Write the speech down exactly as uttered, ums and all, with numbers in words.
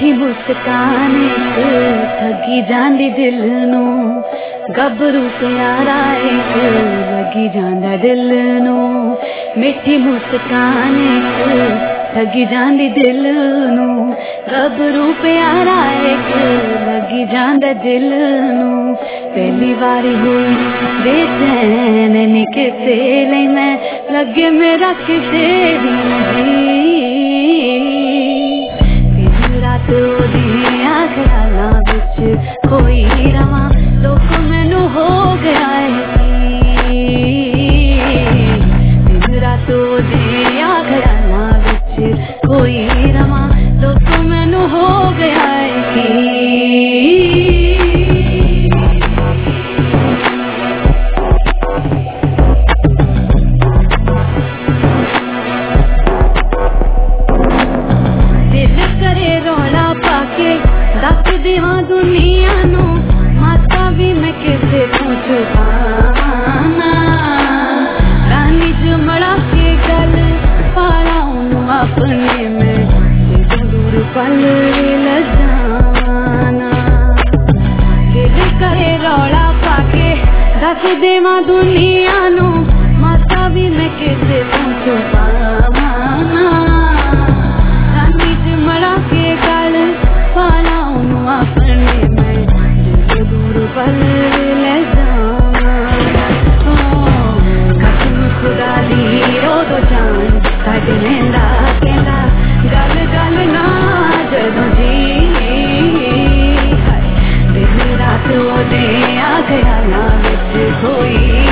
मिठी मुस्कान एक ठगी जांदी दिल नू, गबरू प्यारा एक लगी जांदा दिल नू। मिठी मुस्कान एक ठगी जांदी दिल नू, गबरू प्यारा एक लगी जांदा दिल नू। पहली बारी हुई बेचैन नी किसे लई मैं, लगे मेरा किसे दी नहीं। रात ओदियां ख्यालां विच खोई रवां, लोक मैनू हो गया है। दिन रात ओदियां ख्यालां विच खोई रवां, लोक मैनू हो गया है। दस देवां दुनिया नू, माता भी मैं किसे तू छुपाना। रानी जुमड़ा के गल पाला हूँ अपने में, दूर पल लजाना। दिल करे रौला पाके दस देवां दुनिया नू, माता भी मैं किसे तू छुपाना। रानी जुमड़ा के गल पाला अपने में, दिल दूर पल ले जाना। कसम खुदा दी रो दो जान कट लेंदा कहंदा, गल गल ना जदों जी। दिन रात ओदे आ ख्यालां विच खोई